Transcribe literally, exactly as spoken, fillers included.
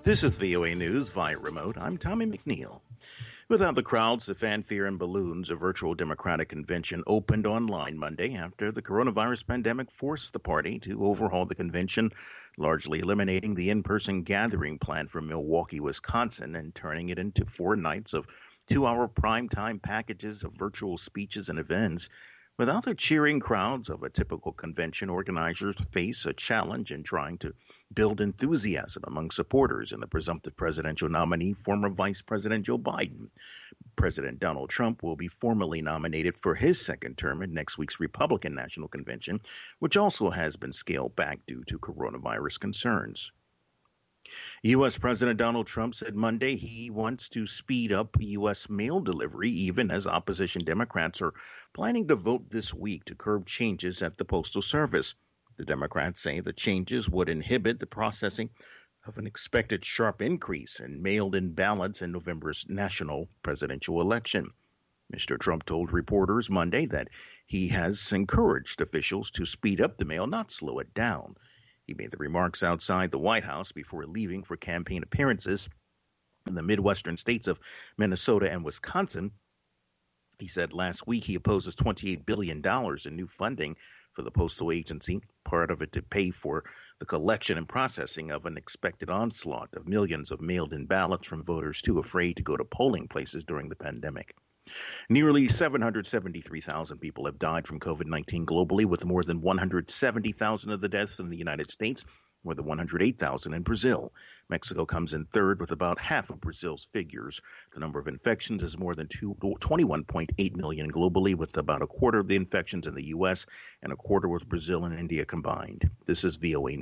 This is V O A News via remote. I'm Tommy McNeil. Without the crowds, the fanfare, and balloons, a virtual Democratic convention opened online Monday after the coronavirus pandemic forced the party to overhaul the convention, largely eliminating the in-person gathering plan for Milwaukee, Wisconsin, and turning it into four nights of two-hour primetime packages of virtual speeches and events. Without the cheering crowds of a typical convention, organizers face a challenge in trying to build enthusiasm among supporters in the presumptive presidential nominee, former Vice President Joe Biden. President Donald Trump will be formally nominated for his second term at next week's Republican National Convention, which also has been scaled back due to coronavirus concerns. U S. President Donald Trump said Monday he wants to speed up U S mail delivery, even as opposition Democrats are planning to vote this week to curb changes at the Postal Service. The Democrats say the changes would inhibit the processing of an expected sharp increase in mailed-in ballots in November's national presidential election. Mister Trump told reporters Monday that he has encouraged officials to speed up the mail, not slow it down. He made the remarks outside the White House before leaving for campaign appearances in the Midwestern states of Minnesota and Wisconsin. He said last week he opposes twenty-eight billion dollars in new funding for the postal agency, part of it to pay for the collection and processing of an expected onslaught of millions of mailed-in ballots from voters too afraid to go to polling places during the pandemic. Nearly seven hundred seventy-three thousand people have died from COVID nineteen globally, with more than one hundred seventy thousand of the deaths in the United States, more than one hundred eight thousand in Brazil. Mexico comes in third with about half of Brazil's figures. The number of infections is more than twenty-one point eight million globally, with about a quarter of the infections in the U S and a quarter with Brazil and India combined. This is V O A News.